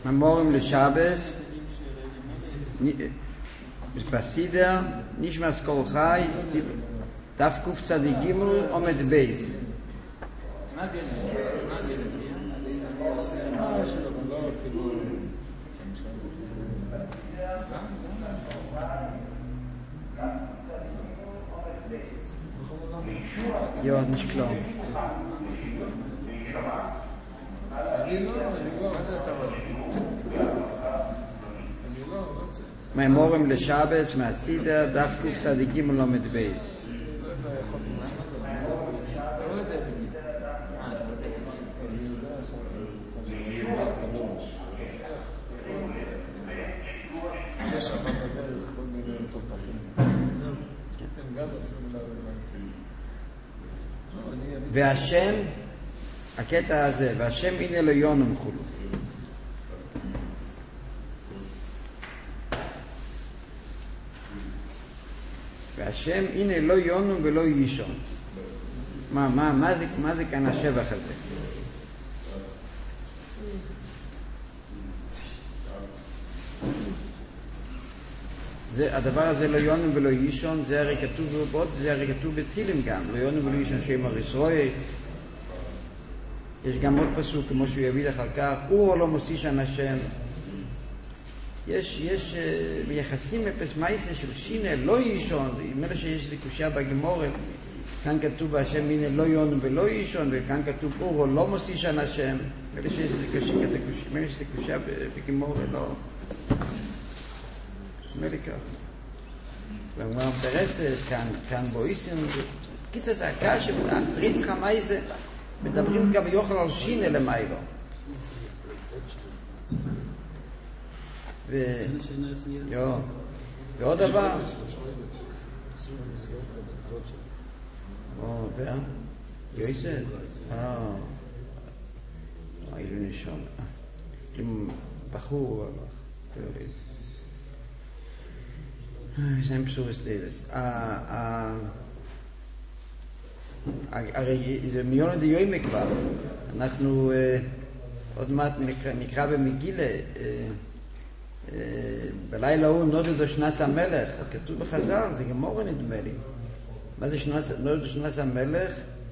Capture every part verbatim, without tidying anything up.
ממורים לשבס, בסידר, נשמס כל חי, דף קוף צדיק גימל, עומד בייס. Ja, nicht klar. מהמורים לשבס, מהסידר, דף קוף צדיק גימל עומד בייס. והשם, הקטע הזה, והשם הנה לא יונם חולו. והשם הנה לא יונם ולא יישון. מה, מה, מה זה, מה זה כאן השבח הזה? זה, הדבר הזה לא יונם ולא יישון, זה הרי כתוב בעוד, זה הרי כתוב בתהילים גם, לא יונם ולא יישון שם הריסרוי. יש גם עוד פסוק כמו שהוא יביא אחר כך, הוא לא מוסישן השם. יש, יש uh, ביחסים מפס מייסה של שינה לא יישון, עם אלה שיש איזה קושיה בגמורת, כאן כתוב השם הנה לא יונם ולא יישון, וכאן כתוב הוא לא מוסישן השם. אלה שיש איזה קושיה בגמורת, לא. אומר לי כך. ואומר ברצת, כאן, כאן בויסים, קיצר זה הקש, ריץ חמייזה, מדברים גם יוכל על שינה למיילו. ו... יו. ועוד דבר. או, ואה? יויסד? אה. אילו נשון. עם בחור הלך. תראי. זה פסור סטייבס. הרי זה מיון דיומי כבר. אנחנו עוד מעט נקרא במגילה, בלילה הוא נודדו שנס המלך, אז כתוב בחז"ל, זה גמורה נדמה לי. מה זה נודדו שנס המלך?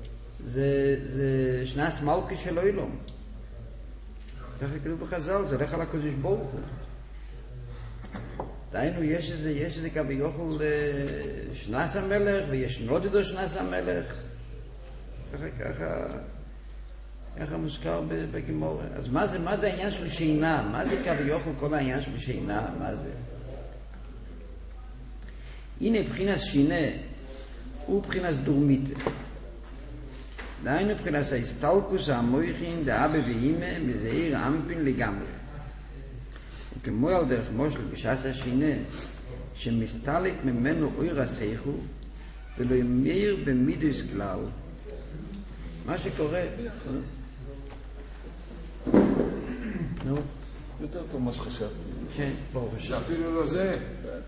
זה שנס מלכי של אילום. ככה כתוב בחז"ל, זה הולך על הקדוש ברוך הוא. דיינו, יש איזה, יש איזה כביכול שנס המלך, ויש נודדו שנס המלך. ככה, ככה, ככה מוזכר בגמורה. אז מה זה, מה זה העניין של שינה? מה זה כביכול כל העניין של שינה? מה זה? הנה בחינת שינה, הוא בחינת דורמיתה. דיינו בחינת ההסתלקוס המויכין, דאבא ואימא, מזעיר האמפין לגמרי. כמו על דרך מושל בשעת השינה, שמסתלק ממנו אור הסייכו, ולא ימיר במידוס כלל. מה שקורה... נו? יותר טוב מה שחשבתי. כן, ברוך השם. שאפילו לא זה.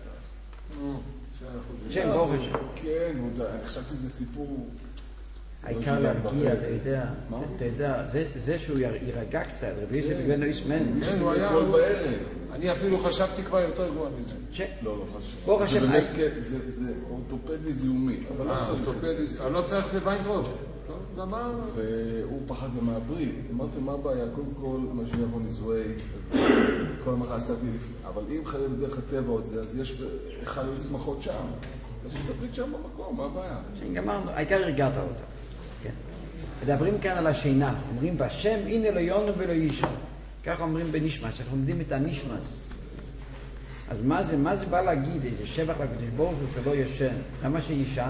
כן, ברוך השם. כן, אני חשבתי שזה סיפור... העיקר להרגיע, אתה יודע, אתה יודע, זה שהוא יירגע קצת, רבי יוסף בן איסמן. כן, הוא היה עוד בערב. אני אפילו חשבתי כבר יותר גרוע מזה. לא, לא חשבתי. ברוך השם. זה באמת, זה אורתופדי זיהומי. אבל לא צריך לוויינטרוב. למה? והוא פחד גם מהברית. אמרתי, מה הבעיה? קודם כל, מה שיבוא ניזואי, כל המחר עשיתי לפני. אבל אם חייב בדרך הטבע עוד זה, אז יש אחד לשמחות שם. אז יש את הברית שם במקום, מה הבעיה? גמרנו, העיקר הרגעת אותה. מדברים כאן על השינה, אומרים בשם הנה לא יונו ולא יישון. ככה אומרים בנשמס, אנחנו לומדים את הנשמס. אז מה זה, מה זה בא להגיד? איזה שבח לקדוש ברוך הוא שלא ישן. למה שישן?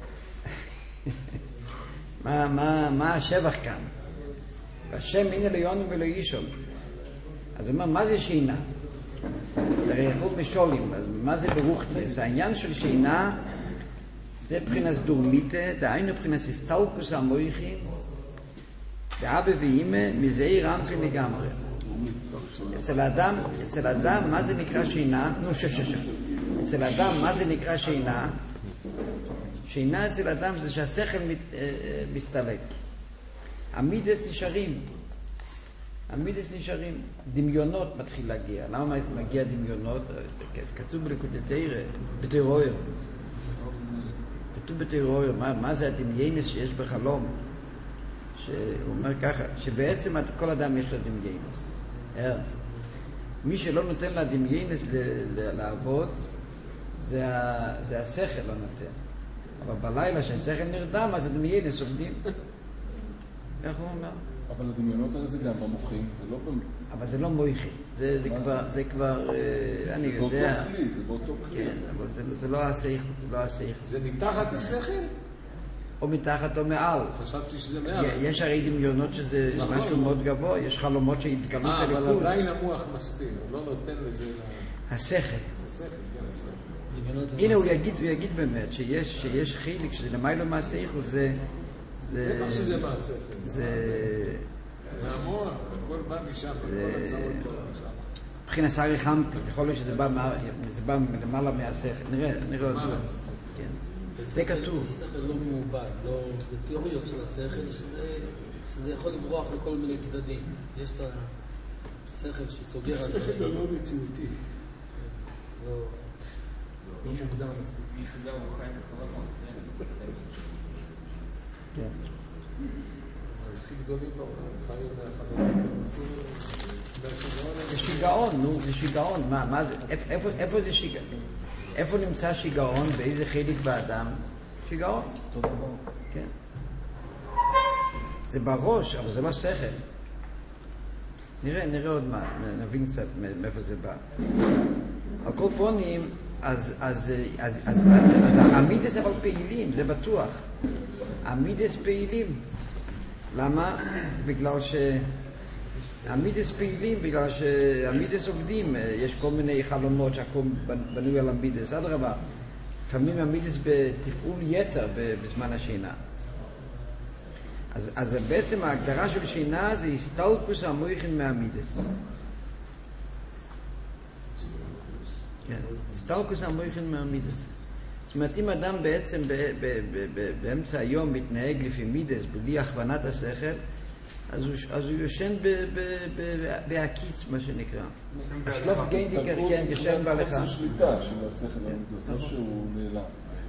מה, מה, מה השבח כאן? בשם הנה לא יונו ולא יישון. אז הוא אומר, מה זה שינה? זה הרי יכול משולים, אז מה זה ברוכתס? העניין של שינה זה מבחינת דורמיתה, דהיינו מבחינת הסתלקוס המויכין, ואבא ואימא מזעיר אמצעים לגמרי. אצל האדם, אצל האדם, מה זה נקרא שינה? נו, ששש. אצל האדם, מה זה נקרא שינה? שינה אצל האדם זה שהשכל מת, אה, מסתלק. המידס נשארים. המידס נשארים, דמיונות מתחיל להגיע. למה מגיע דמיונות? כתוב בליקוטי תורה, בתיאוריה. כתוב בתיאוריה, מה, מה זה הדמיינס שיש בחלום? שהוא אומר ככה, שבעצם כל אדם יש לו דמיינס. מי שלא נותן לה דמיינס לעבוד, זה, זה השכל לא נותן. אבל בלילה שהשכל נרדם, אז הדמיינס עובדים. איך הוא אומר? אבל הדמיונות האלה זה גם במוחים, זה לא במוחים. אבל זה לא מויכי, זה, זה, כבר, זה כבר, אה, אני יודע... זה באותו כלי, זה באותו כלי. כן, אבל זה, זה לא השכל, זה לא השכל. זה מתחת השכל? או מתחת או מעל. חשבתי שזה מעל. יש הרי דמיונות שזה נכון, משהו נכון. מאוד גבוה, יש חלומות שהתגלות אה, הליכוד. אבל עדיין המוח מסתיר, הוא לא נותן לזה... השכל. השכל, כן, השכל. הנה הוא יגיד, הוא יגיד באמת שיש, שיש חיליק, שזה למיילו מהשכל, זה... זה לא שזה מהשכל. זה... מהמוח, הכל בא משם, הכל הצעות טוב משם. מבחינת סערי חמפי, יכול להיות שזה בא למעלה מהשכל. נראה, נראה עוד מעט. כן. זה כתוב. השכל לא מעובד, לא בתיאוריות של השכל, שזה יכול לברוח לכל מיני צדדים. יש את השכל שסוגר... השכל לא מציאותי. לא מוקדם מספיק. מישהו גם הוא חי בחלומות. כן. הכי גדולים לא חיים מהחלומות. זה שיגעון, נו, זה שיגעון. מה, מה זה? איפה זה שיגעון? איפה נמצא שיגעון? באיזה חלק באדם? שיגעון. אותו דבר. כן. זה בראש, אבל זה לא שכל. נראה, נראה עוד מה, נבין קצת מאיפה זה בא. על כל פונים, אז, אז, אז, אז, אז המידס אבל פעילים, זה בטוח. המידס פעילים. למה? בגלל ש... המידס פעילים, בגלל שהמידס עובדים. יש כל מיני חלומות שהכל בנוי על המידס. עד רבה. לפעמים המידס בתפעול יתר בזמן השינה. אז, אז בעצם ההגדרה של שינה זה הסתלקוס המויכין מהמידס. כן, הסתלקוס המויכין מהמידס. זאת אומרת, אם אדם בעצם ב, ב, ב, ב, באמצע היום מתנהג לפי מידס, בלי הכוונת השכל, אז הוא, אז הוא יושן בהקיץ, מה שנקרא. השלוף גיינדיקר, כן, ישן בא לך. חוסר שליטה של השכל המידות, לא שהוא נעלם.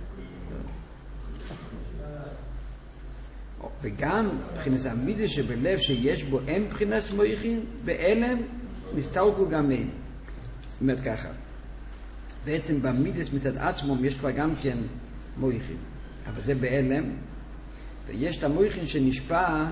וגם מבחינת המידס שבלב שיש בו אין מבחינת מויכין, באלם נסתלקו גם אין. זאת אומרת ככה. בעצם במידס מצד עצמו יש כבר גם כן מויכין, אבל זה באלם, ויש את המויכין שנשפע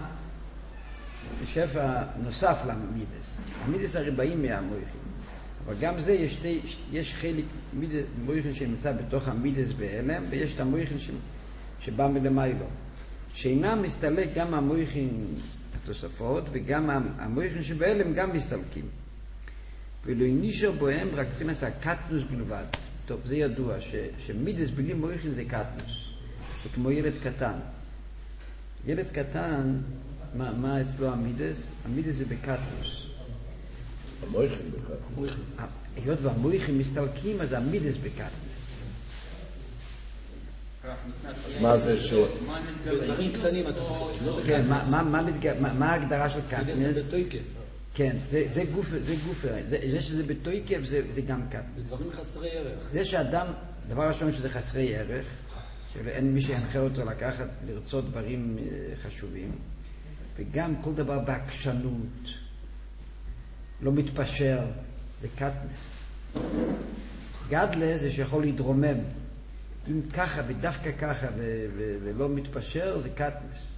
בשפע נוסף למידס. המידס הרי באים מהמויכין, אבל גם זה יש, יש חלק מידס, מויכין שנמצא בתוך המידס באלם, ויש את המויכין ש, שבא מלמיילו. שאינם מסתלק גם המויכין התוספות, וגם המויכין שבאלם גם מסתלקים. ולא נשאר בוהם רק פינס הקטנוס בלבד. טוב, זה ידוע, ש, שמידס בלי מויכין זה קטנוס. זה כמו ילד קטן. ילד קטן, מה, מה אצלו המידס? המידס זה בקטנוס. המויכין בקטנוס. היות והמויכין מסתלקים, אז המידס בקטנוס. אז מה זה ש... דברים קטנים, כן, מה ההגדרה של קטנוס? מידס זה בתויקף. כן, זה, זה גוף, זה גוף, זה, זה שזה בתויקף, זה, זה גם קטנוס. זה דברים חסרי ערך. זה שאדם, דבר ראשון שזה חסרי ערך, שאין מי שינחה אותו לקחת, לרצות דברים חשובים, וגם כל דבר בעקשנות, לא מתפשר, זה קטנוס. גדלה זה שיכול להתרומם. אם ככה ודווקא ככה ו- ו- ולא מתפשר, זה קטנוס.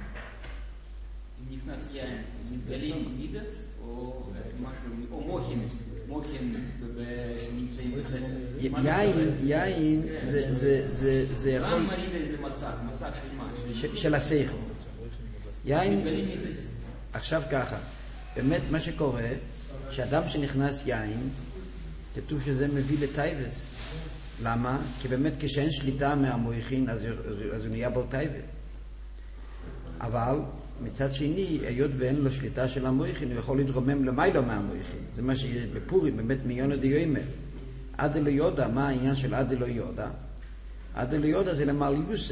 נכנס יין, מתגלים מידס או משהו, או מוחין, מוחין שנמצאים בסדר. יין, יין זה יכול... גם מרידה איזה מסך, מסך של מה? של השכל. יין... מתגלים מידס. עכשיו ככה, באמת מה שקורה, שאדם שנכנס יין, כתוב שזה מביא לטייבס. למה? כי באמת כשאין שליטה מהמויכין, אז הוא נהיה בל טייבה. אבל... מצד שני, היות ואין לו שליטה של המויכין, הוא יכול להתרומם למיילו מהמויכין. זה מה שיש בפורים, באמת מיונו דיומא. עד אלו יודע, מה העניין של עד אלו יודע? עד אלו יודע זה למעליוסה.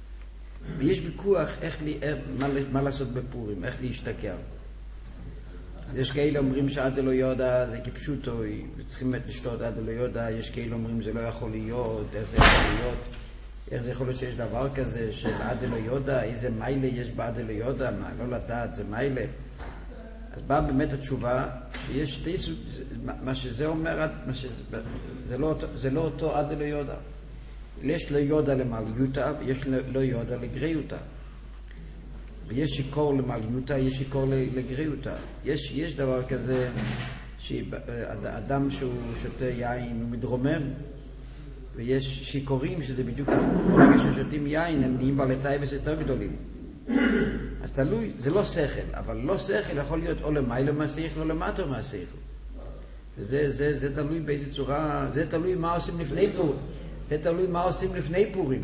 ויש ויכוח איך לי, מה, מה לעשות בפורים, איך להשתכר. יש כאלה אומרים שעד אלו יודע זה כפשוטו, צריכים לשתות עד אלו יודע, יש כאלה אומרים זה לא יכול להיות, איך זה יכול להיות, איך זה יכול להיות שיש דבר כזה של עד אלו יודע, איזה מיילה יש בעד אלו יודע, מה, לא לדעת, זה מיילה. אז באה באמת התשובה שיש שתי סוג, מה שזה אומר, מה שזה, זה, לא, זה לא אותו עד אלו יודע. יש לו יודע למעליותה ויש לו יודע לגריותה. ויש שיקור למעליותה, יש שיקור לגריותה. יש, יש דבר כזה שאדם שהוא שותה יין הוא מתרומם, ויש שיקורים שזה בדיוק הפוך. ברגע ששותים יין הם נהיים בעלי טייבס יותר גדולים. אז תלוי, זה לא שכל, אבל לא שכל יכול להיות או למעלה מהשכל או למטה מהשכל. וזה זה, זה תלוי באיזה צורה, זה תלוי מה עושים לפני פורים. זה תלוי מה עושים לפני פורים.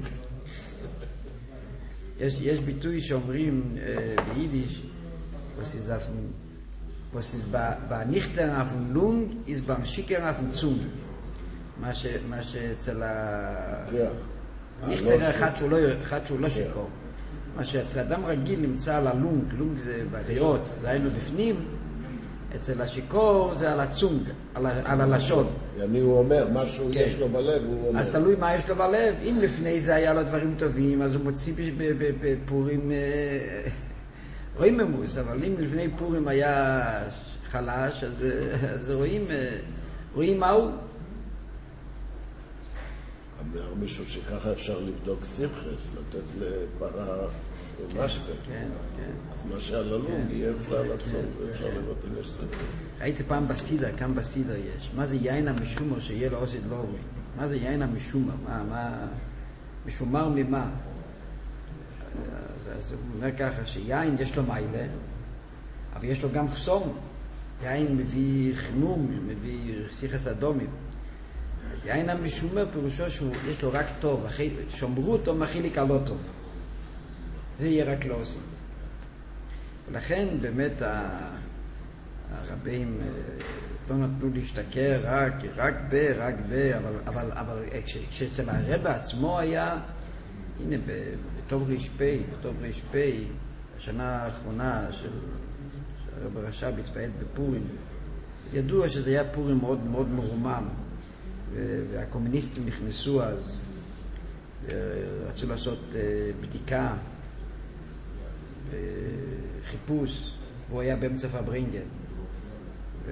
יש, יש ביטוי שאומרים אה, ביידיש, was ist auf dem, was ist bei, bei Nichtern auf dem Lung, ist beim Schickern auf dem Zung. מה, ש, מה שאצל הניכטר אחד שהוא לא, אחד שהוא לא שיקור. מה שאצל אדם רגיל נמצא על הלונג, לונג זה בריאות, זה היינו בפנים, אצל השיקור זה על הצונג, על, על הלשון. יעני הוא אומר, משהו כן. יש לו בלב, הוא אומר. אז תלוי מה יש לו בלב. אם לפני זה היה לו דברים טובים, אז הוא מוציא בפורים רואים ממוס, אבל אם לפני פורים היה חלש, אז, אז רואים, רואים מהו. אומר מישהו שככה אפשר לבדוק סימחס, לתת לפרה משקה. כן, כן. אז מה שעל הלונג יהיה אצלה על הצום, ואפשר לראות אם יש סימחס. ראיתי פעם בסידר, כאן בסידר יש. מה זה יין המשומר שיהיה לו עושי דבורי? מה זה יין המשומר? מה, מה... משומר ממה? אז הוא אומר ככה, שיין יש לו מיילה, אבל יש לו גם חסום. יין מביא חימום, מביא סיכס אדומים. אז יין המשומר פירושו שיש לו רק טוב, שומרו אותו מחיליק הלא טוב. זה יהיה רק לא עושית. ולכן באמת הרבים לא נתנו להשתכר רק, רק ב, רק ב, אבל, אבל, אבל כשאצל הרב עצמו היה, הנה בטוב רשפי, בטוב רשפי, השנה האחרונה של הרב רש"ב התפעד בפורים, אז ידוע שזה היה פורים מאוד מאוד מרומם, והקומוניסטים נכנסו אז, רצו לעשות בדיקה, חיפוש, והוא היה באמצע פברינגן, ו...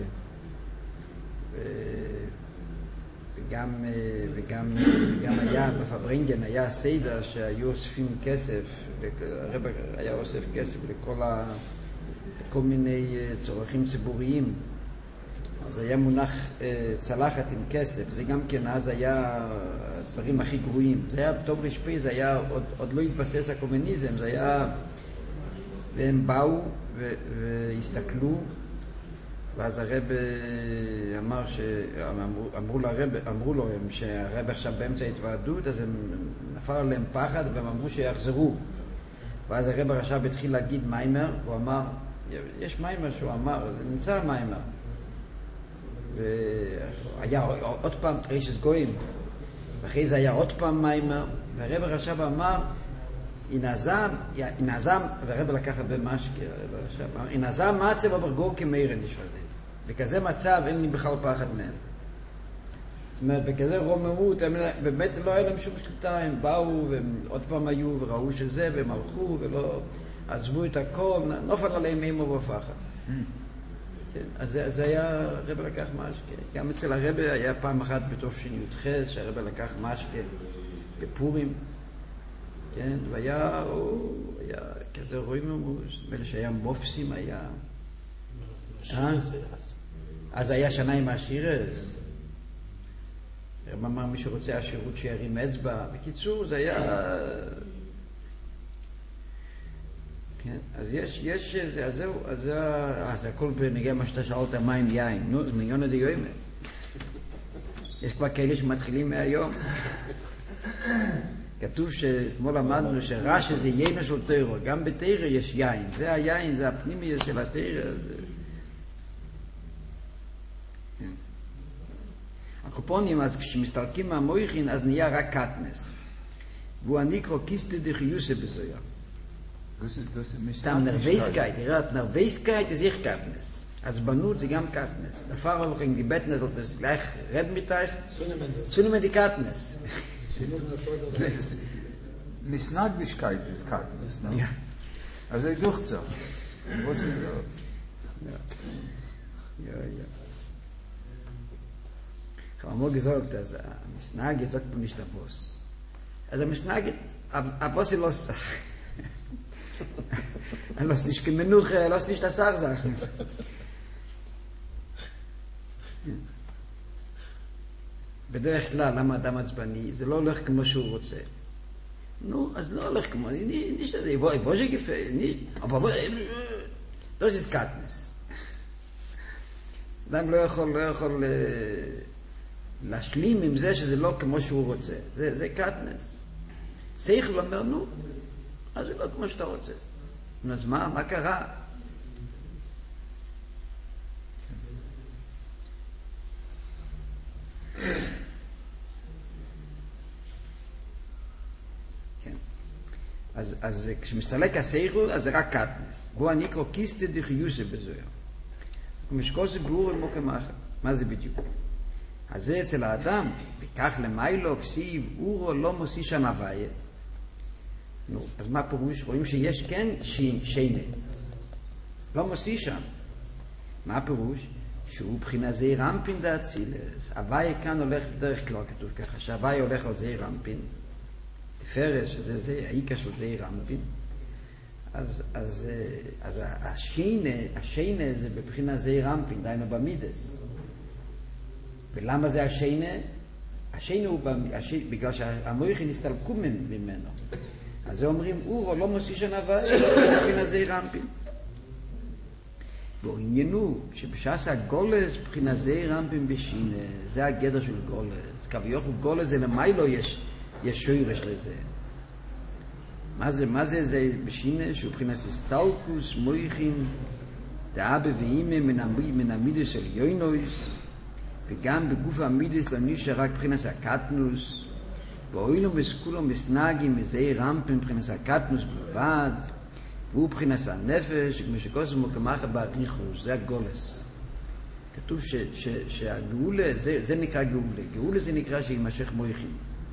ו... וגם, וגם, וגם היה בפברינגן היה סיידר שהיו אוספים כסף, הרב היה אוסף כסף לכל ה... כל מיני צורכים ציבוריים. אז היה מונח צלחת עם כסף, זה גם כן אז היה הדברים הכי גרועים. זה היה טוב רשפי, זה היה, עוד, עוד לא התבסס הקומוניזם, זה היה, והם באו ו, והסתכלו, ואז הרב אמר ש... אמרו, אמרו, לרב, אמרו לו הם שהרב עכשיו באמצע התוועדות, אז הם נפל עליהם פחד והם אמרו שיחזרו. ואז הרב הרש"ב התחיל להגיד מיימר, הוא אמר, יש מיימר שהוא אמר, נמצא מיימר. והיה עוד פעם תרישס גויים, ואחרי זה היה עוד פעם מיימר, והרב הרש"ב אמר, אינזם, אינזם, והרב לקח הרבה משקה, הרב הרש"ב אמר, אינזם מצב אברגור כמיירן נשארים. בכזה מצב אין לי בכלל פחד מהם. זאת אומרת, בכזה רוממות, הם באמת לא היה להם שום שליטה, הם באו, והם עוד פעם היו וראו שזה, והם הלכו ולא עזבו את הכל, נופל עליהם אימו ופחד. כן, אז זה, זה היה, הרב לקח משקה. גם אצל הרב היה פעם אחת בתוף שניותחס, שהרב לקח משקה בפורים, כן, והיה, או, היה כזה רואים ממוס, מלא שהיה מופסים, היה... אה? אז היה שנה עם השירס. הרב אמר, מי שרוצה השירות שירים אצבע. בקיצור, זה היה... כן, אז יש, יש, אז זהו, אז זה, אז הכל בנגיע מה שאתה שאלת, מים יין, נו, זה מיליון עד יוימה. יש כבר כאלה שמתחילים מהיום. כתוב שכמו למדנו שרש זה יימה של תירו, גם בתירו יש יין, זה היין, זה הפנימי של התירו. כן. הקופונים, אז כשמסתרקים מהמויכין, אז נהיה רק קטנס. והוא הניקרו קיסטה דחיוסה בזויה. Sam Nervösigkeit, ja, Nervösigkeit ist ich Katnes. עצבנות זה גם קטנס. דפר הולכים גיבטנס, זאת אומרת, גleich red mit euch. Zunehmend. mit die Katnes. Misnaglichkeit ist Katnis, ne? Ja. Also ich durch so. Was ist so? Ja. Ja, ja. Ich habe mal gesagt, dass Misnagi sagt man nicht der Boss. Also Misnagi, aber was ich los sage. Er lässt nicht genug, er lässt nicht das sagen. בדרך כלל, למה אדם עצבני? זה לא הולך כמו שהוא רוצה. נו, אז לא הולך כמו, nicht das, ich wollte gefällt, nicht, aber das ist Katniss. אדם לא יכול, לא יכול להשלים עם זה שזה לא כמו שהוא רוצה. זה, זה Katniss. שכל אומר, נו, אז זה לא כמו שאתה רוצה. אז מה, מה קרה? כן. אז, אז כשמסתלק השכל, אז זה רק קטנס. בוא אני קרוא קיסטה דחיוסה בזויה. ומשקוסה ברור אל מוקם אחר. מה זה בדיוק? אז זה אצל האדם, וכך למיילו, כסיב, אורו, לא מוסי שם הוויה. נו, אז מה פירוש? רואים שיש כן שינה. לא מוסי שם. מה הפירוש? שהוא בחינה זי רמפין דאצילס. הוויה כאן הולך בדרך כלל כתוב ככה, שהוויה הולך על זי רמפין. תפרס, שזה זה, העיקה של זי רמפין. אז, אז, אז השינה, השינה זה בבחינה זי רמפין, דיינו במידס. ולמה זה השינה? השינה הוא בשינה, בגלל שהמויכין הסתלקו ממנו. אז זה אומרים, אורו לא מוסי שנווה, בבחינה זי רמפין. ועניינו שבשעס הגולס בחינה זי רמפין בשינה, זה הגדר של גולס. כביכול גולס זה למיילו יש, יש שוירש לזה. מה זה, מה זה זה בשינה? שהוא בחינה סטלקוס, מויכין, דאבה ואימא מן המידס של יוינויס, וגם בגוף המידס לא נשאר רק בחינה סקטנוס, ואוילו מסכולו מסנגים מזי רמפין בחינה סקטנוס בלבד, והוא בחינס הנפש, כמו שקוסמו כמחה בעריכוס, זה הגולס. כתוב ש, ש, שהגאולה, זה, זה נקרא גאולה. גאולה זה נקרא שימשך מויכים.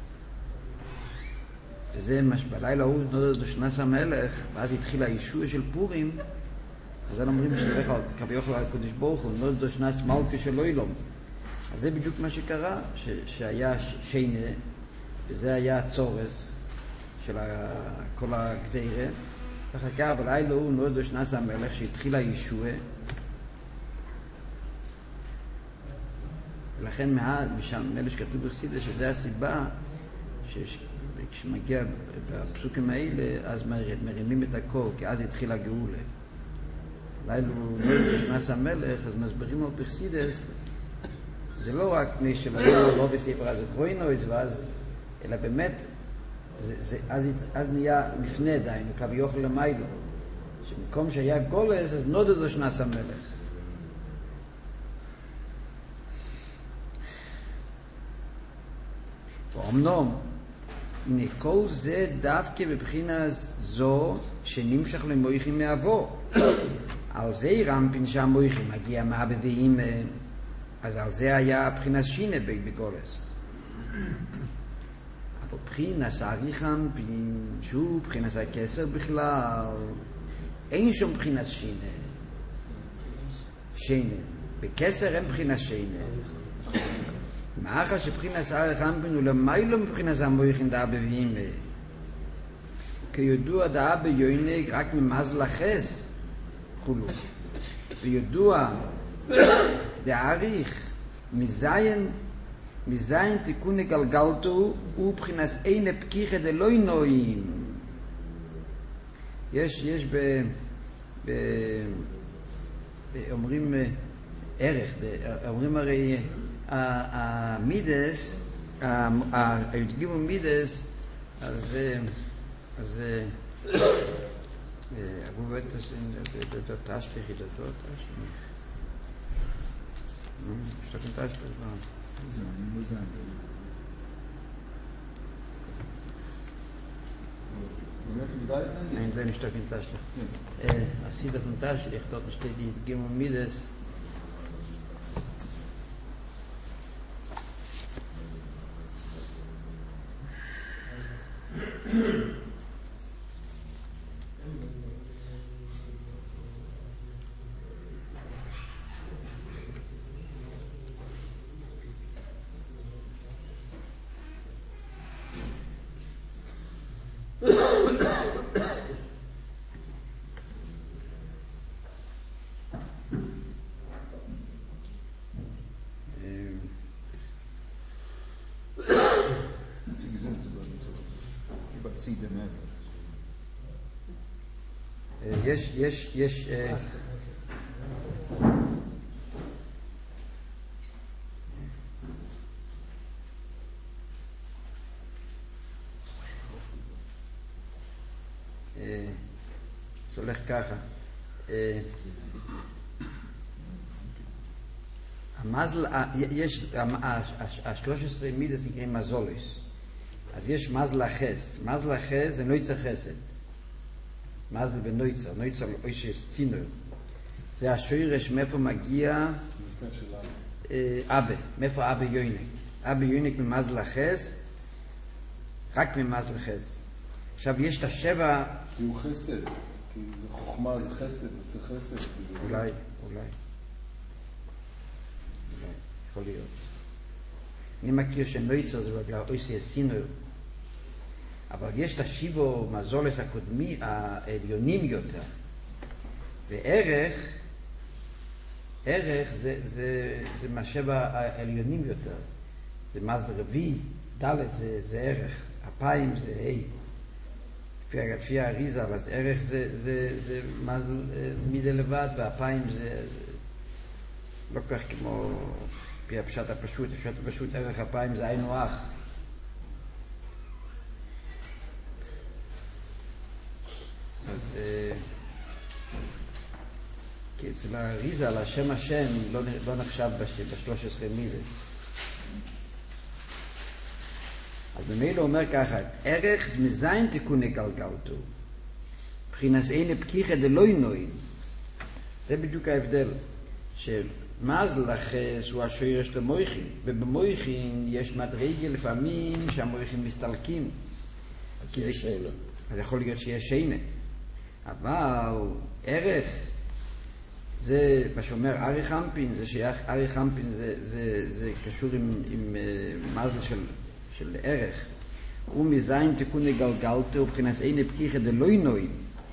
וזה מה שבלילה הוא נודד בשנס המלך, ואז התחיל הישוע של פורים, אז הם אומרים שהולך על כביכול על הקדוש ברוך הוא, נודד בשנס מלכה של אילום. אז זה בדיוק מה שקרה, ש, שהיה שינה, וזה היה הצורס של כל הגזירה, אחר כך בלילה הוא נודד בשנס המלך שהתחיל הישוע, ולכן משם מלך שכתוב בחסידות שזה הסיבה שכשמגיע בפסוקים האלה אז מרימים את הכל, כי אז התחיל הגאולה. לילה הוא נודד בשנס המלך, אז מסבירים לו בחסידות, זה לא רק מי שלא לא בספר הזכרוינויס ואז, אלא באמת זה, זה, אז, אז נהיה לפני דיינו, כביכול למיילו, שמקום שהיה גולס, אז נודד זו שנס המלך. ואומנם, הנה כל זה דווקא בבחינה זו שנמשך למויכים מאבו. על זה רמפין שהמויכים מגיע מאבא ואימא, אז על זה היה בחינה שינה בגולס. אבל בחינס האריכם, שוב, בחינס הכסר בכלל, אין שום בחינס שינה. שינה. בכסר אין בחינס שינה. מאחר שבחינס האריכם הוא למיילו מבחינס המויכין דאבא ואימא. כידוע דאבא יוינג רק ממזל החס, חולו. וידוע דאריך מזיין מזיין תיקון גלגלתו הוא בחינס אין פקיחה דלוי נועים. יש, יש ב... ב... אומרים ערך, אומרים הרי המידס, היודגימו מידס, אז אז אבו בטס דו תשליחי דו תשליח. שתקן תשליח, לא. Nein, das ist nicht in Taschlich. Äh, als sie doch in Taschlich, dort steht die Gemo Mides, חסידי נפש. יש, יש, יש... זה הולך ככה. המזל, יש, השלוש עשרה מידס נקראים מזולוס. אז יש מזל החס. מזל החס זה נויצר חסד. מזל ונויצר. נויצר אוי שיש צינור. זה השורש מאיפה מגיע אבא. מאיפה אבא יוינק. אבא יוינק ממזל החס, רק ממזל חס. עכשיו יש את השבע... כי הוא חסד. כי חוכמה זה חסד, זה חסד. אולי, אולי. אולי, יכול להיות. אני מכיר שנויצר זה בגלל אויסי הסינור. אבל יש את השיבו מזולס הקודמי, העליונים יותר. וערך, ערך זה, זה, זה מהשבע העליונים יותר. זה מזל רביעי, ד' זה, זה ערך. אפיים זה ה'. לפי, לפי האריזה, אז ערך זה, זה, זה מזל מידה לבד, והפיים זה לא כך כמו פי הפשט הפשוט. הפשט הפשוט ערך הפיים זה היינו אח. אז כי אצל האריזה, על השם השם, לא, לא נחשב בשלוש עשרה מידס. אז במילא אומר ככה, ערך מזין תיקוני גלגלתו. מבחינת אין פקיחה דלוי נועים. זה בדיוק ההבדל. שמזל החס הוא השורש למויכין. ובמויכין יש מדרגה לפעמים שהמויכין מסתלקים. אז יש שינה. אז יכול להיות שיש שינה. אבל ערך, זה מה שאומר ארי חמפין, זה שייך, ארי חמפין זה, זה, זה קשור עם, עם uh, מזל של, של ערך. הוא מזין תיקוני גלגלתו, ובחינס אין פקיחה דלוי נועים.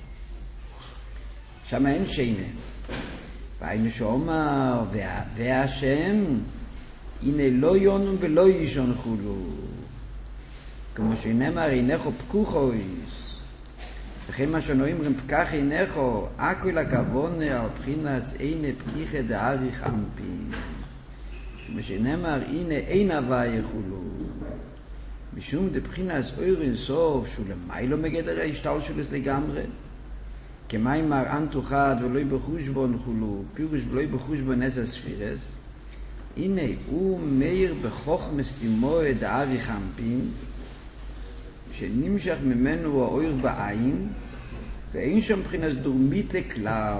שם אין שינה. והיינו שאומר, וה, והשם, הנה לא יונום ולא ישון חולו. כמו שנאמר, אינךו פקוחויס. וכן מה שנאמרים פקח אינךו, הכל הכוונה על בחינס אין פקיחה דארי חמפין. כמו שנאמר, הנה אין הווה יחולו. משום דבחינס אור אינסוף, שהוא למיילו מגדר ההשתלשלות לגמרי. כמיימר אנטו חד ולא בחושבון חולו, פירוש ולא בחושבון עשר ספירס. הנה, הוא מאיר בחוכמס תימוה דארי חמפין, שנמשך ממנו האור בעין, ואין שם מבחינת דרומית לכלל.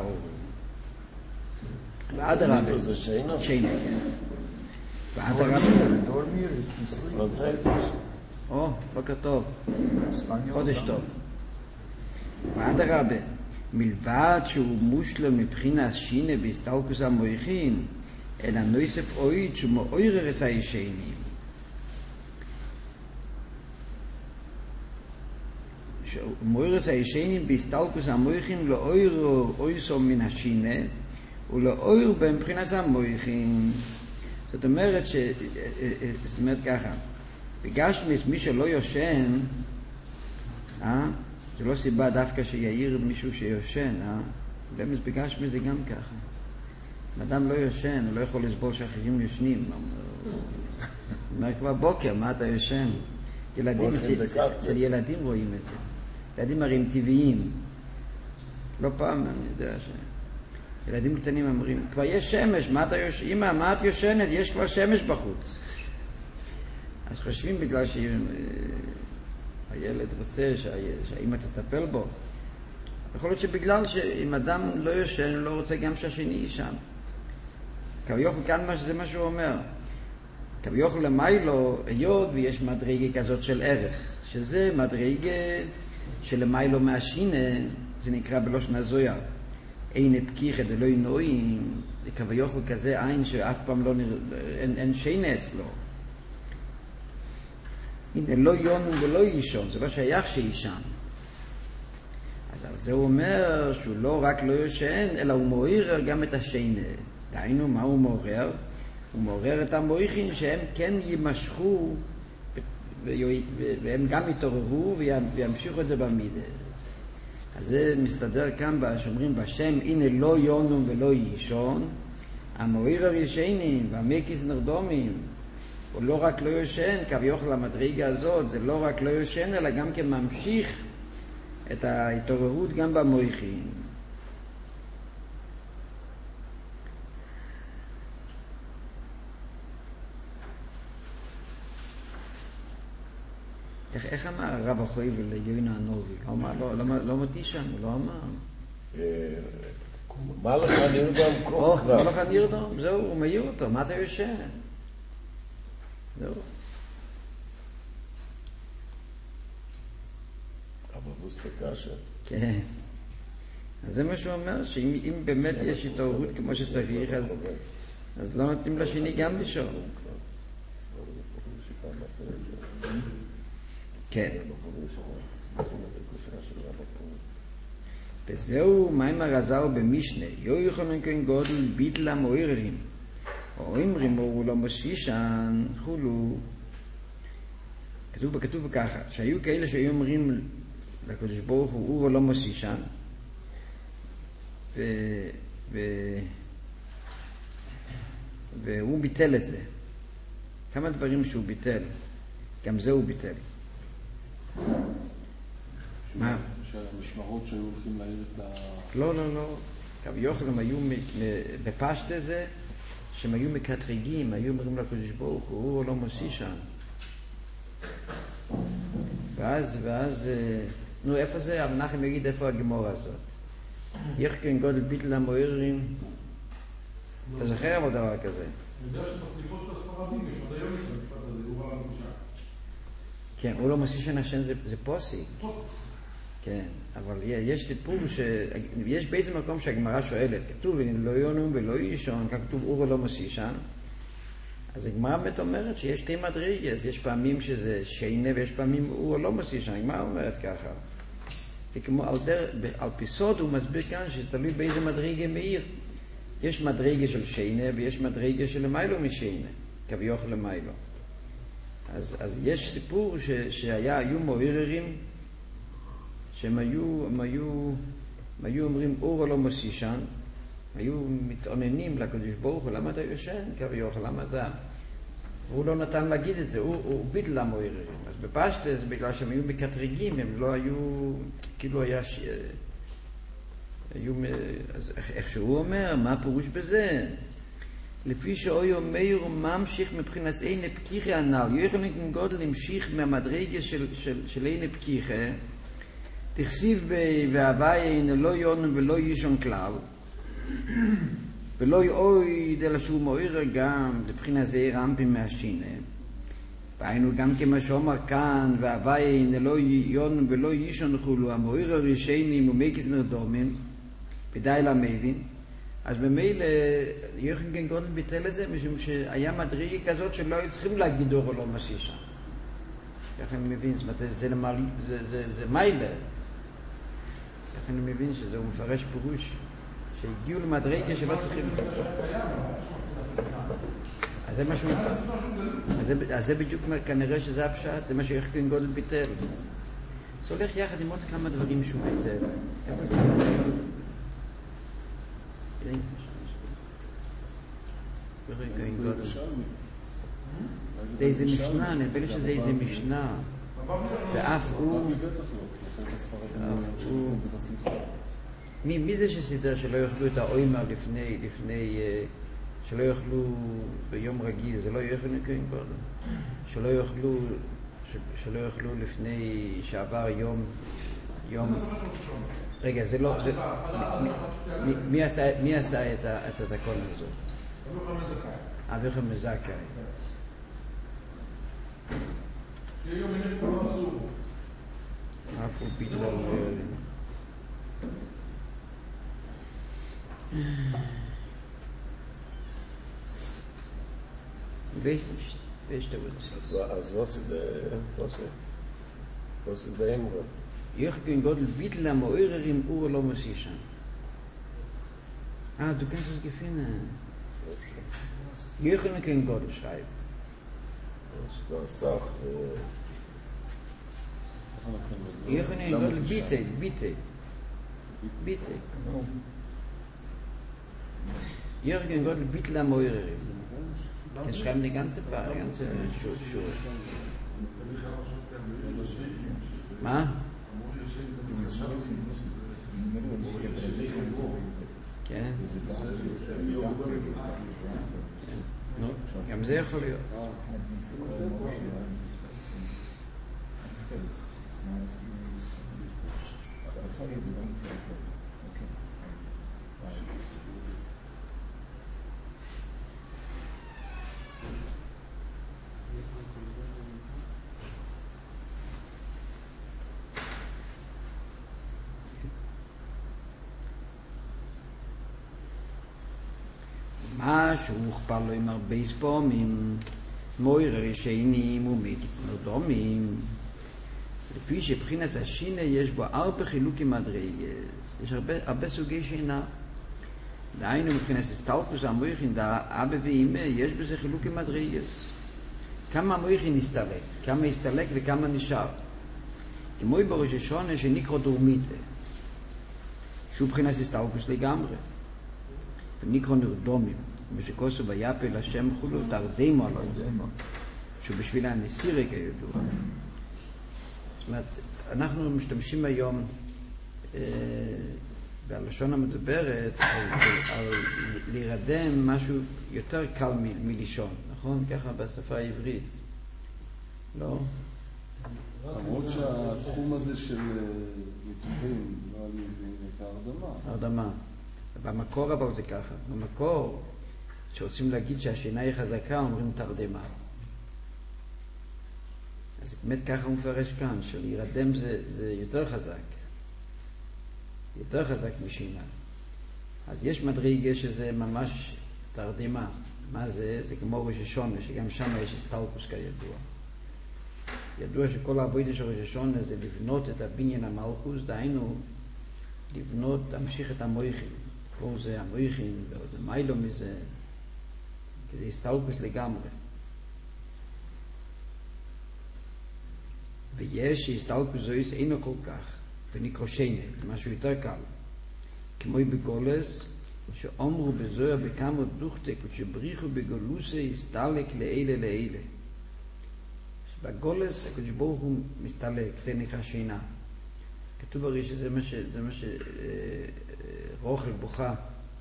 ועד הרבה. זה שינה? שינה, כן. ועד הרבה. דורמיר, ist פרנצייזיש. או, בוקר טוב. חודש טוב. ועד הרבה. מלבד שהוא מושלם מבחינת שינה בהסתלקוס המויכין, אלא נויסף אויד שהוא מאוירר את הישנים. מוירס הישנים בהסתלקוס המויכין לאויר אויסו מן השינה ולאויר במבחינת המויכין. זאת אומרת ש... זאת אומרת ככה, בגשמיס מי שלא יושן, אה? זה לא סיבה דווקא שיעיר מישהו שיושן, אה? במס בגשמיס זה גם ככה. אדם לא יושן, הוא לא יכול לסבול שאחרים יושנים. הוא אומר כבר בוקר, מה אתה יושן? ילדים, אצל ילדים רואים את זה. ילדים הרים טבעיים. לא פעם, אני יודע ש... ילדים קטנים אומרים, כבר יש שמש, מה אתה יושן? אמא, מה את יושנת? יש כבר שמש בחוץ. אז חושבים בגלל שהילד רוצה שהאמא תטפל בו. יכול להיות שבגלל שאם אדם לא יושן, הוא לא רוצה גם שהשני שם. כביוכל כאן זה מה שהוא אומר. כביוכל למיילו, היות ויש מדרגה כזאת של ערך, שזה מדרגה שלמיילו מהשינה, זה נקרא בלושן הזויה. אין פקיחה דלא נועים, זה כביוכל כזה עין שאף פעם לא נראה, אין, אין שינה אצלו. הנה, לא יונום ולא אישון, זה לא שייך שאישן. אז על זה הוא אומר שהוא לא רק לא יושן, אלא הוא מעורר גם את השינה. דהיינו, מה הוא מעורר? הוא מעורר את המויכין שהם כן יימשכו והם גם יתעוררו וימשיכו את זה במידס. אז זה מסתדר כאן שאומרים בשם הנה לא יונום ולא יישון, המועיר הראשונים והמקיס נרדומים, הוא לא רק לא יושן, כביכול המדרגה הזאת, זה לא רק לא יושן, אלא גם כן ממשיך את ההתעוררות גם במויכים. איך, איך אמר הרב החויב ליונה הנובי? לא אמר, לא, לא, לא מתישן, הוא לא אמר. מה לך נרדם כל כך? מה לך נרדם? זהו, הוא מעיר אותו, מה אתה יושן? זהו. אבל בוסטקה כן. אז זה מה שהוא אומר, שאם באמת יש התעוררות כמו שצריך, אז, אז לא נותנים לשני גם לישון. כן. וזהו מים הרזר במשנה, יו יכולים כן גודל ביטל המועררים, או אמרים אורו לא מוסישן, חולו. כתוב בכתוב ככה, שהיו כאלה שהיו אומרים לקדוש ברוך הוא אורו לא מוסישן, ו... ו... והוא ביטל את זה. כמה דברים שהוא ביטל, גם זה הוא ביטל. מה? שהמשמרות שהיו הולכים להעיר את ה... לא, לא, לא. כביכול הם היו בפשט הזה, שהם היו מקטרגים, היו אומרים לקדוש ברוך הוא, הוא לא מוסישן. ואז, ואז, נו, איפה זה? המנחם יגיד איפה הגמורה הזאת. איך כן גודל ביטל המועררים? אתה זוכר אבל דבר כזה? אני יודע שבסליחות של הספרדים יש עוד היום את המשפט הזה, הוא רע מקושר. כן, הוא לא מוסישן השן זה פוסי. כן, אבל יש סיפור שיש באיזה מקום שהגמרא שואלת, כתוב לא יונום ולא יישון, כתוב אורו לא מוסישן. אז הגמרא באמת אומרת שיש שתי מדרגות, יש פעמים שזה שינה ויש פעמים אורו לא מוסישן. הגמרא אומרת ככה. זה כמו על, דר, על פיסוד הוא מסביר כאן שתלוי באיזה מדרגה מאיר. יש מדרגה של שינה ויש מדרגה של למיילו משינה, כביכול למיילו. אז, אז יש סיפור ש, שהיה, היו מועררים שהם היו, הם היו, הם היו אומרים אורו לא מוסישן, היו מתעוננים לקדוש ברוך הוא, למה אתה יושן? כביכול, למה אתה? הוא לא נתן להגיד את זה, הוא, הוא ביטל למועררים. אז בפשטס, בגלל שהם היו מקטרגים, הם לא היו, כאילו היה, ש... היו, אז איך שהוא אומר, מה הפירוש בזה? לפי שאוי אומר ממשיך מבחינת עיני פקיחה הנ"ל, יכולים גודל למשיך מהמדרגה של, של, של עיני פקיחה, תכסיב בהווי אין לא יונם ולא יישון כלל, ולא יאוי דלה שהוא מועיר גם לבחינה זה רמפים מהשינה. והיינו גם כמו שאומר כאן, והווי אין לא יונם ולא יישון חולו, המועיר הראשונים ומקיס נרדומים, ודי למבין. אז במילא יוחנן כן גודל ביטל את זה, משום שהיה מדרגה כזאת שלא היו צריכים להגיד אורו לא מוסישן. איך אני מבין? זאת אומרת, זה, למעלה, זה, זה, זה מיילה. איך אני מבין שזה הוא מפרש פירוש שהגיעו למדרגה שלא צריכים... אז זה משהו... אז זה, אז זה בדיוק כנראה שזה הפשט, זה מה שיוחנן כן גודל ביטל. זה הולך יחד עם עוד כמה דברים שהוא ביטל. זה איזה משנה, אני חושב שזה איזה משנה, ואף הוא, מי זה שסידר שלא יאכלו את האוימר לפני, לפני, שלא יאכלו ביום רגיל, זה לא יאכלו נקיים קודם, שלא יאכלו, שלא יאכלו לפני שעבר יום, יום, רגע, זה לא, מי עשה את התקון הזאת? אביך מזכאי. אף הוא בגלל... Weißt du, weißt du was? אז was ist der... was ist der Emre? Ich bin Gottel Bittel am Eurerim Ur lo Mosishan. Ah, du kannst es gefunden. Ich kann kein Gottel schreiben. Das sagt... Jürgen Gott bitte, bitte. Bitte. Jürgen Gott bitte am Eure. Die schreiben die ganze Paar, die ganze Schuhe. מה? כן. נו, גם זה יכול להיות. מה שהוכפר לו עם הרבה ספומים, מוירר שיינים ומקיץ נרדומים, לפי שבחינת השינה יש בו ארבע חילוקים מדרגס, יש הרבה, הרבה סוגי שינה. דהיינו מבחינת הסתלקוס המויכין דה אבא ואמא, יש בזה חילוקים מדרגס. כמה המויכין הסתלק, כמה הסתלק וכמה נשאר. כמו בראש השונה שנקרא דורמיתה, שהוא מבחינת הסתלקוס לגמרי. ונקרא נרדומים, ושכוסו ויפל השם חולו תרדמו עליו, שהוא בשביל הנסירה כידוע. זאת אומרת, אנחנו משתמשים היום אה, בלשון המדוברת על, על להירדם משהו יותר קל מ- מלישון, נכון? ככה בשפה העברית. לא? למרות שהתחום הזה של ניתוחים לא על ידי את ההרדמה. הרדמה. במקור אבל זה ככה. במקור, כשרוצים להגיד שהשינה היא חזקה, אומרים תרדמה. אז באמת ככה הוא מפרש כאן, שלהירדם זה, זה יותר חזק. יותר חזק משינה. אז יש מדרגה שזה ממש תרדמה. מה זה? זה כמו ראש השונה, שגם שם יש הסתלקוס כידוע. ידוע שכל העבודה של ראש השונה זה לבנות את הבניין המלכוס, דהיינו לבנות, להמשיך את המויכין. כל זה המויכין, ועוד מיילו מזה, כי זה הסתלקוס לגמרי. ויש שהסתלקוס זויס אינו כל כך, ונקרא שינה, זה משהו יותר קל. כמו בגולס, שאומרו בזוהר בכמה דוכתק, ושבריחו בגולוסי הסתלק לאלה לאלה. בגולס הקדוש ברוך הוא מסתלק, זה נקרא שינה. כתוב הרי שזה מה ש... זה מה ש... רוחל בוכה,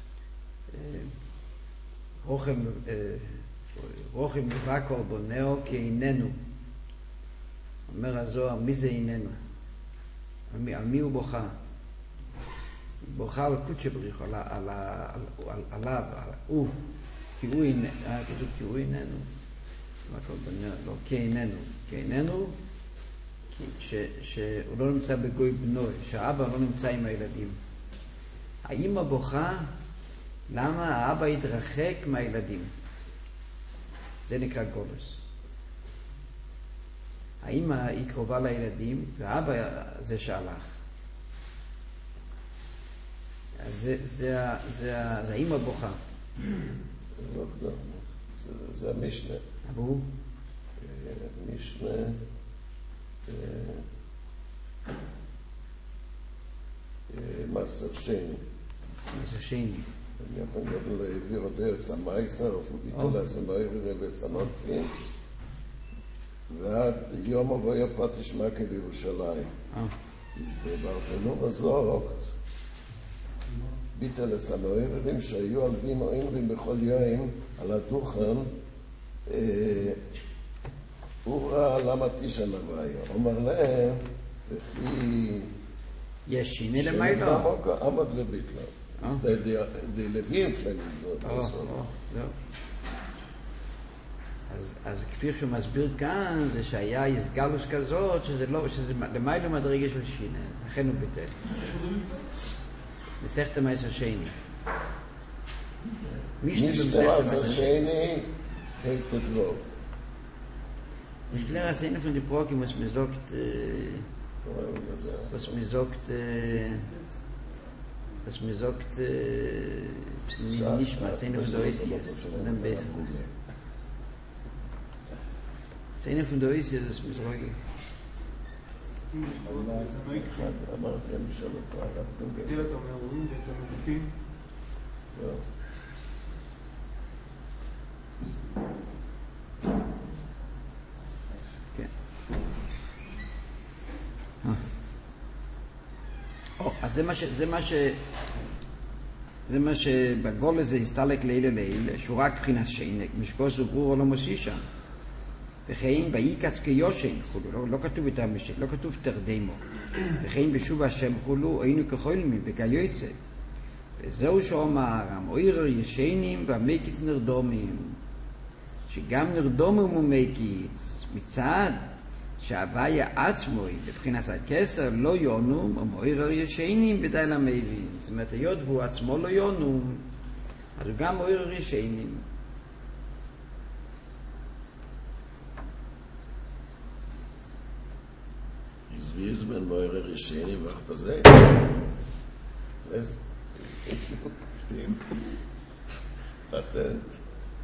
רוחל, רוחל מבקר בונאו כי איננו. אומר הזוהר, מי זה איננו? על מי, על מי הוא בוכה? בוכה על קודש בריחו, על, על, על, על, עליו, על, הוא, כי הוא איננו, אה, כתוב כי הוא איננו. לא, כי איננו, כי איננו, ש, שהוא לא נמצא בגוי בנוי, שהאבא לא נמצא עם הילדים. האמא בוכה, למה האבא יתרחק מהילדים? זה נקרא גולוס. האמא היא קרובה לילדים, והאבא זה שהלך. אז זה, זה, זה, זה האמא בוכה. לא, לא, זה, זה המשנה. אבו? משנה... מסר שני. מסר שני. אני יכול להעביר אותו סמייסר, ופודיתו לסמאי ובסנותפין, ועד יום אבויה פטיש מקל בירושלים. ברתנו בזורת, ביטה לסמאי שהיו הלווים אומרים בכל יום על הדוכן, הוא ראה למה תשע נביא. אומר להם, וכי... יש שיני למיילו? עמד וביטלה. די לווים פלנים זאת. אז כפי שהוא מסביר כאן, זה שהיה הסגלוס כזאת, שזה למיילו מדרגה של שינה. לכן הוא ביטל. מסכת המסר שני. משתה מסר שני, היית דבור. Ich lehre es eine von den Brocken, was mir sagt, äh, was mir sagt, äh, was mir sagt, äh, nicht mal, es ist eine von der Oisies, von dem Besen. Es ist eine von der Oisies, das mir sage. אמרתי, אני משאל אותו עליו. גדל אתה מהרואים ואת המגפים? לא. כן. אז זה מה ש... זה מה ש... זה מה שבגול הזה הסתלק לילה לילה, שהוא רק בחינת שינק, משקוס וברור לא מוסישה. וכן ויקץ כיושן חולו, לא, לא כתוב את המשק, לא כתוב תרדמו. וכן בשוב השם חולו, היינו כחולמים וכיוצא. וזהו שאומר, המוירר ישנים והמקיץ נרדומים. שגם נרדומים ומקיץ, מצד שהוויה עצמוי, בבחינת הכסר, לא יונום, המוירר ישנים ודי למבין. זאת אומרת, היות והוא עצמו לא יונום, אז הוא גם מוירר ישנים. wie ist man eure Reschene macht das eh? Das stimmt. Patent.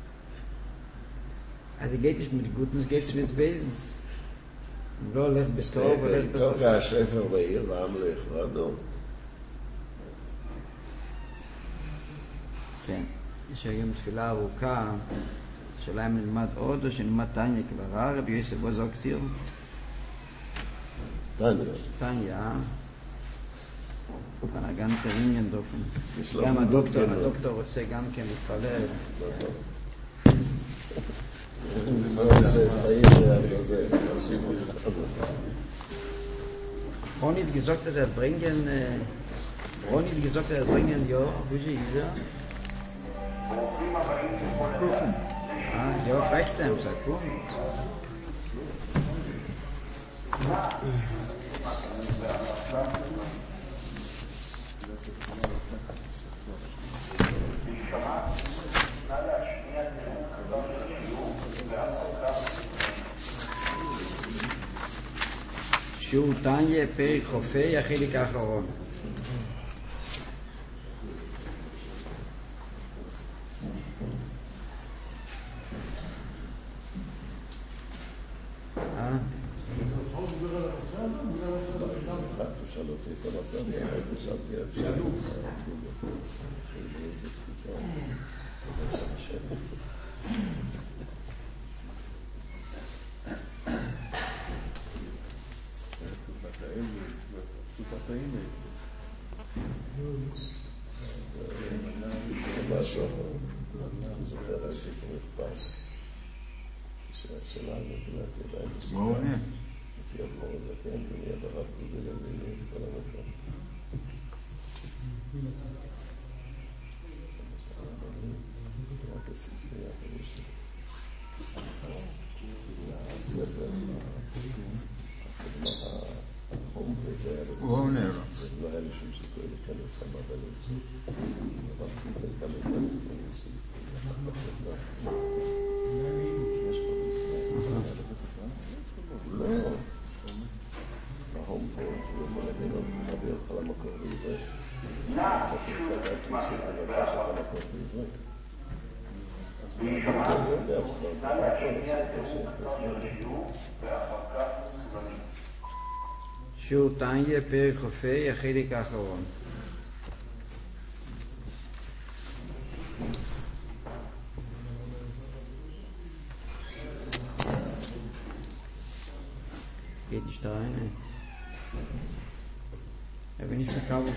Also geht es mit Guten, es geht mit Wesens. לא הולך בטוב, הולך בטוב. תוך השפר בעיר ועמלך, רדו. כן, יש היום תפילה ארוכה, שאלה אם נלמד עוד או שנלמד תניה כבר, רבי יוסף בוזוק ציר. תניה. תניה. אבל הגן צעניין דופן. גם הדוקטור, הדוקטור רוצה גם כן להתפלל. זה סעיר על זה. Ronit gesagt, dass er bringen, Ronit gesagt, dass er bringen, ja, wo ist er? Ah, ja, fragt er, sagt er. שהוא תניה פרק חופי החלק האחרון. אה? תשאל אותי את המצב, תשאלתי אפשר. משהו, אני זוכר על שצריך פעם שלנו, תלת ידיים מה הוא עונה? לפי אדמור הזה, כן, ומיד הרב כזה גם מיני את כל המקום. רק הספרייה, זה הספר, החום וזה הוא עונה לו. לא היה לי שום סיכוי להיכנס למדע למצוא. אבל חלקם הייתה למצוא. יש פה בישראל. לא. החום פה, הוא יכול להבין עוד להביא אותך למקור בעברית. אתה צריך לדעת להוסיף ולדעת שאתה למקור בעברית. אני יודע כבר. שהוא תניה פרק חופי החלק האחרון. geht nicht da rein. Er will nicht verkaufen.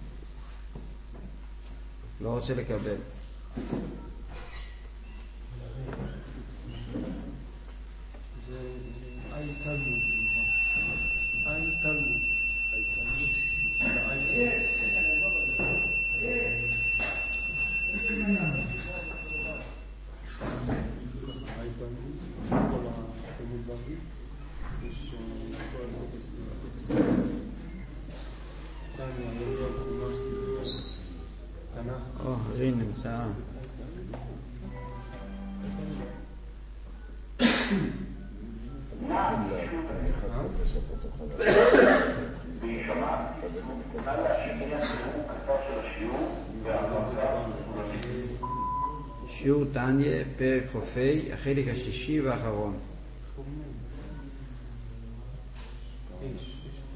לא רוצה לקבל. זה עין תלמוד. עין תלמוד. או, רין נמצא. שיעור תניה, פרק חופי, החלק השישי והאחרון.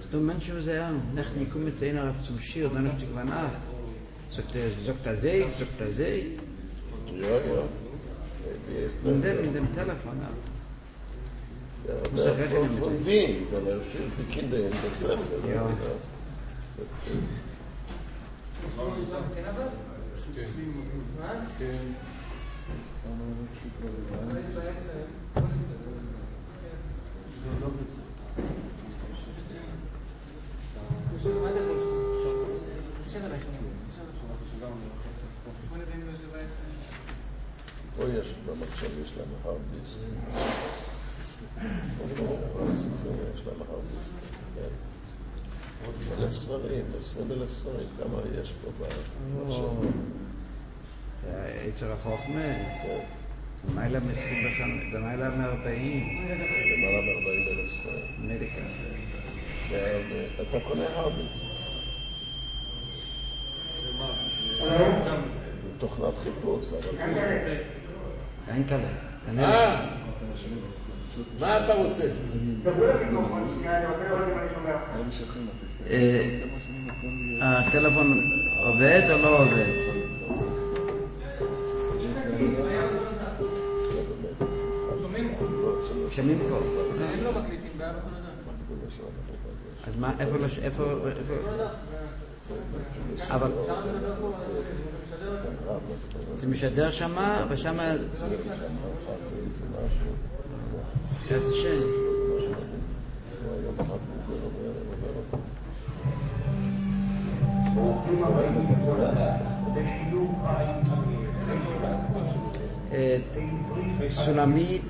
Du Menschen sagen, nach mir kommen jetzt einer zum Schirr, dann ist die Gewann ab. Sagt er, sagt er sie, sagt er sie. Ja, ja. Wie ist In das? dem, in dem Telefon hat. Ja, Muss der er rechnen von, mit von sich. Wien, weil er führt die Kinder in der Zeffer. Ja. זה לא בצד. פה יש במחשב, יש להם hard disk. בספרים יש להם hard disk. כן. אלף ספרים, עשרים אלף ספרים, כמה יש פה במחשב. יצר החוכמה, כן. למעלה מ-עשרים וחמש, למעלה מ-ארבעים. למעלה מ-ארבעים אלף ספרים. אמריקה. אתה קונה hard disk. תוכנת חיפוש, אבל... אין כאלה. אה! מה אתה רוצה? הטלפון עובד או לא עובד? שומעים פה. הם לא מקליטים בעיה בקונדה. אז מה, איפה לא, איפה, איפה... אבל... זה משדר שמה, ושמה... איזה שם. סולמית